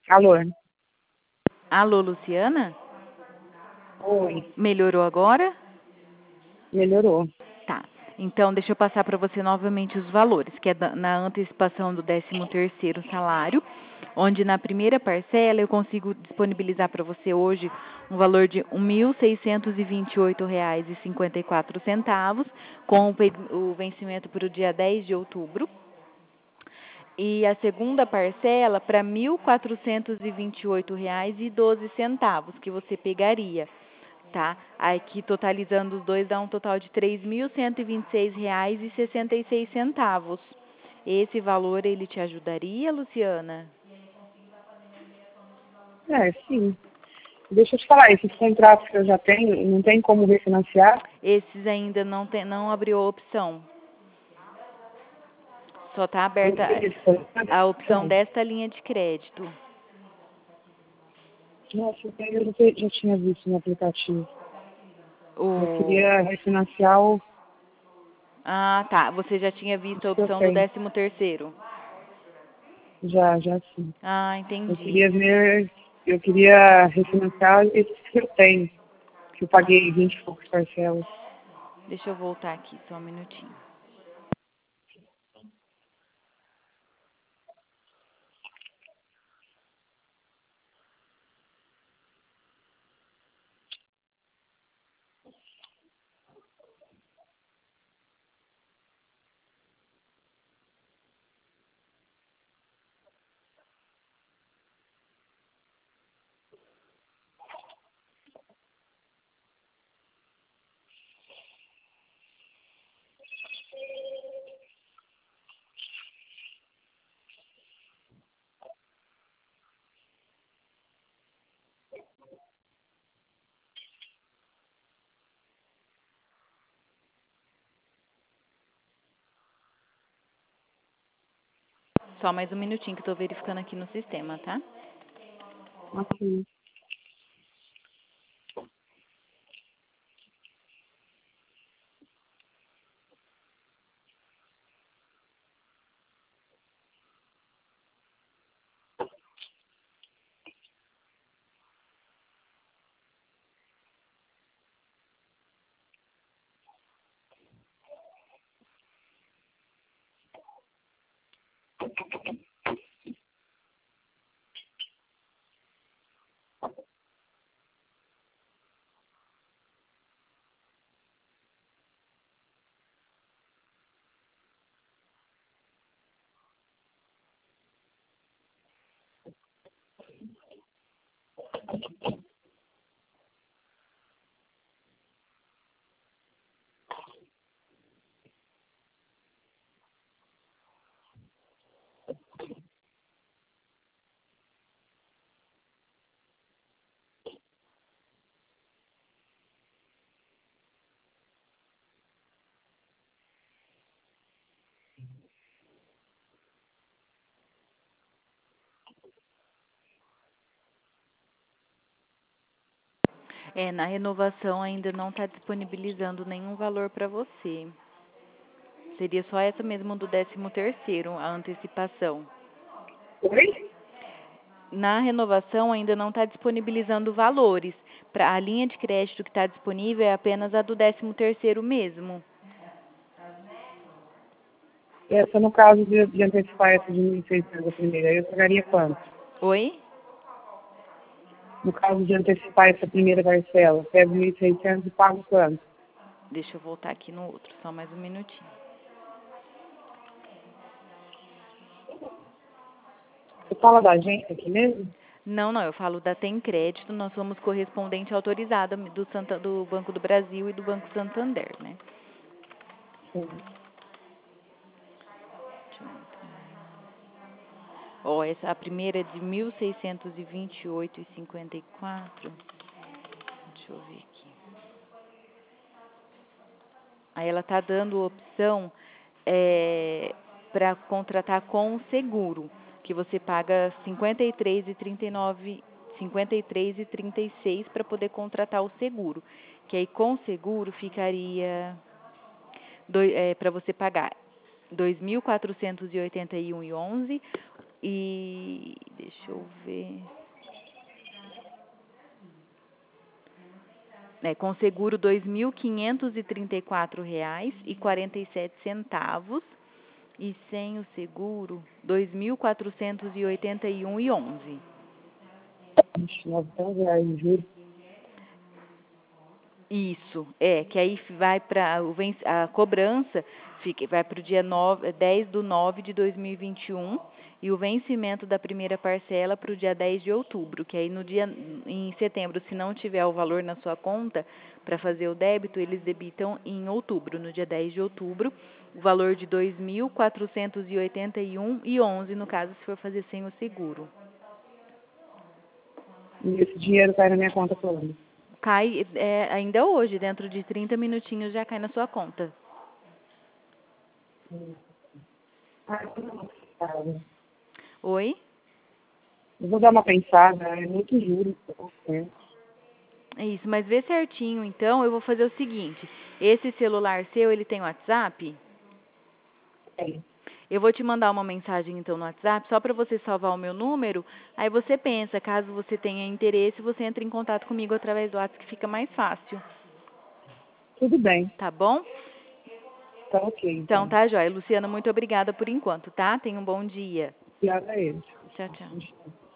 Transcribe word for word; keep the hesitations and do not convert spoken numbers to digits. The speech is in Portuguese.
Alô? Alô, Luciana? Oi. Melhorou agora? Melhorou. Tá. Então, deixa eu passar para você novamente os valores, que é da- na antecipação do décimo terceiro salário, onde na primeira parcela eu consigo disponibilizar para você hoje um valor de um mil seiscentos e vinte e oito reais e cinquenta e quatro centavos, com o pe- o vencimento para o dia dez de outubro. E a segunda parcela para mil quatrocentos e vinte e oito reais e doze centavos que você pegaria, tá? Aqui totalizando os dois dá um total de três mil cento e vinte e seis reais e sessenta e seis centavos. Esse valor ele te ajudaria, Luciana? É, sim. Deixa eu te falar, esses contratos que eu já tenho, não tem como refinanciar? Esses ainda não tem, não abriu a opção. Só está aberta a opção desta linha de crédito. Nossa, eu já já tinha visto no aplicativo. Eu O... queria refinanciar o Ah, tá. Você já tinha visto a que eu opção do tenho. décimo terceiro? Já, já sim. Ah, Eu entendi. queria ver, eu queria refinanciar esses que eu tenho, que eu paguei vinte e poucos parcelas. Deixa eu voltar aqui, só um minutinho. Só mais um minutinho que eu tô verificando aqui no sistema, tá? Ok. É, na renovação ainda não está disponibilizando nenhum valor para você. Seria só essa mesmo do décimo terceiro, a antecipação. Oi? Na renovação ainda não está disponibilizando valores. Pra, a linha de crédito que está disponível é apenas a do décimo terceiro mesmo. Essa, no caso de, de antecipar essa de mil e seiscentos a primeira, eu pagaria quanto? Oi? No caso de antecipar essa primeira parcela, pego mil e seiscentos e pago quanto? Deixa eu voltar aqui no outro, só mais um minutinho. Você fala da agência aqui mesmo? Não, não, eu falo da Tem Crédito, nós somos correspondente autorizada do, Santa, do Banco do Brasil e do Banco Santander, né? Sim. Deixa eu entrar. Ó, essa, a primeira é de mil seiscentos e vinte e oito reais e cinquenta e quatro. Deixa eu ver aqui. Aí ela tá dando opção é, para contratar com seguro, que você paga cinquenta e três reais e trinta e nove, cinquenta e três reais e trinta e seis para poder contratar o seguro. Que aí com seguro ficaria é, para você pagar dois mil quatrocentos e oitenta e um reais e onze centavos E deixa eu ver. É, com seguro dois mil quinhentos e trinta e quatro reais e quarenta e sete centavos e sem o seguro dois mil quatrocentos e oitenta e um e onze. novecentos reais em juros. Isso, é, que aí vai para a cobrança, fica, vai para o dia nove, dez do nove de dois mil e vinte e um e o vencimento da primeira parcela para o dia dez de outubro, que aí no dia, em setembro, se não tiver o valor na sua conta para fazer o débito, eles debitam em outubro, no dia dez de outubro, o valor de dois mil quatrocentos e oitenta e um e onze, no caso, se for fazer sem o seguro. E esse dinheiro cai na minha conta toda. Cai é, ainda hoje, dentro de trinta minutinhos já cai na sua conta. Ah, eu vou dar uma pensada. Oi? Eu vou dar uma pensada, é muito juros. É. É isso, mas vê certinho, então, eu vou fazer o seguinte, esse celular seu, ele tem WhatsApp? É. Eu vou te mandar uma mensagem, então, no WhatsApp, só para você salvar o meu número, aí você pensa, caso você tenha interesse, você entra em contato comigo através do WhatsApp, que fica mais fácil, Tudo bem, tá bom? tá ok, Então, então. tá, joia. Luciana, muito obrigada por enquanto, tá? Tenha um bom dia. Obrigada a eles. Tchau, tchau.